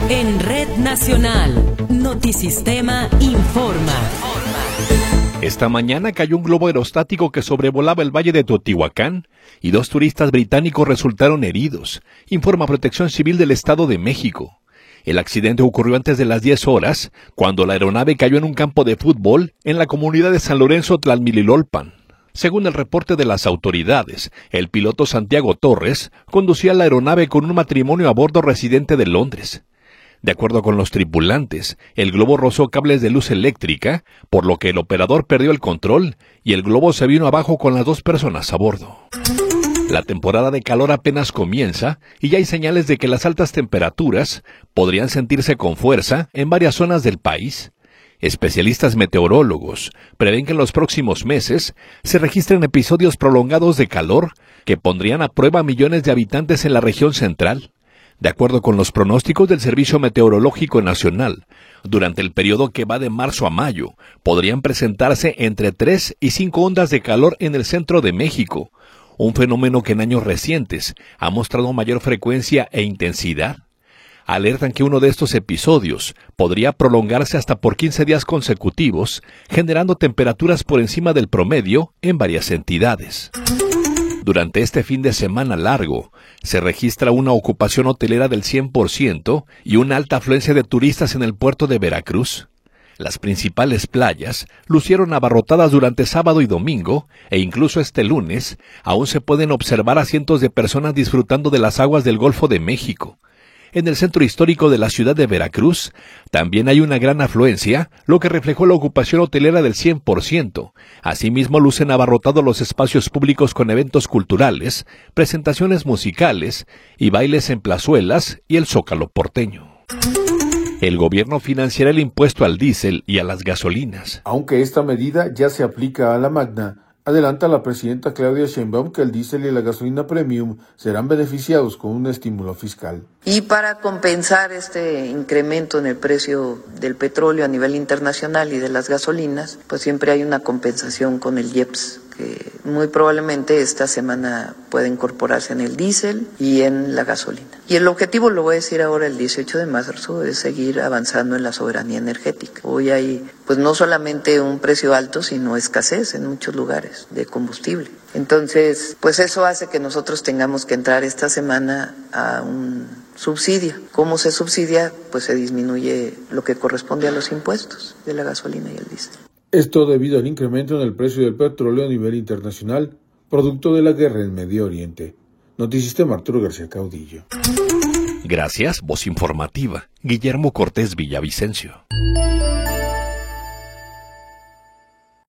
En Red Nacional, Notisistema informa. Esta mañana cayó un globo aerostático que sobrevolaba el valle de Teotihuacán y 2 turistas británicos resultaron heridos, informa Protección Civil del Estado de México. El accidente ocurrió antes de las 10 horas, cuando la aeronave cayó en un campo de fútbol en la comunidad de San Lorenzo Tlalmililolpan. Según el reporte de las autoridades, el piloto Santiago Torres conducía la aeronave con un matrimonio a bordo residente de Londres. De acuerdo con los tripulantes, el globo rozó cables de luz eléctrica, por lo que el operador perdió el control y el globo se vino abajo con las 2 personas a bordo. La temporada de calor apenas comienza y ya hay señales de que las altas temperaturas podrían sentirse con fuerza en varias zonas del país. Especialistas meteorólogos prevén que en los próximos meses se registren episodios prolongados de calor que pondrían a prueba a millones de habitantes en la región central. De acuerdo con los pronósticos del Servicio Meteorológico Nacional, durante el periodo que va de marzo a mayo, podrían presentarse entre 3 y 5 ondas de calor en el centro de México, un fenómeno que en años recientes ha mostrado mayor frecuencia e intensidad. Alertan que uno de estos episodios podría prolongarse hasta por 15 días consecutivos, generando temperaturas por encima del promedio en varias entidades. Durante este fin de semana largo, se registra una ocupación hotelera del 100% y una alta afluencia de turistas en el puerto de Veracruz. Las principales playas lucieron abarrotadas durante sábado y domingo, e incluso este lunes, aún se pueden observar a cientos de personas disfrutando de las aguas del Golfo de México. En el centro histórico de la ciudad de Veracruz también hay una gran afluencia, lo que reflejó la ocupación hotelera del 100%. Asimismo, lucen abarrotados los espacios públicos con eventos culturales, presentaciones musicales y bailes en plazuelas y el Zócalo porteño. El gobierno financiará el impuesto al diésel y a las gasolinas. Aunque esta medida ya se aplica a la Magna, adelanta la presidenta Claudia Sheinbaum que el diésel y la gasolina premium serán beneficiados con un estímulo fiscal. Y para compensar este incremento en el precio del petróleo a nivel internacional y de las gasolinas, pues siempre hay una compensación con el IEPS, que muy probablemente esta semana puede incorporarse en el diésel y en la gasolina. Y el objetivo, lo voy a decir ahora el 18 de marzo, es seguir avanzando en la soberanía energética. Hoy hay pues no solamente un precio alto, sino escasez en muchos lugares de combustible. Entonces, pues eso hace que nosotros tengamos que entrar esta semana a un subsidio. ¿Cómo se subsidia? Pues se disminuye lo que corresponde a los impuestos de la gasolina y el diésel. Esto debido al incremento en el precio del petróleo a nivel internacional, producto de la guerra en Medio Oriente. Notisistema, Arturo García Caudillo. Gracias, voz informativa, Guillermo Cortés Villavicencio.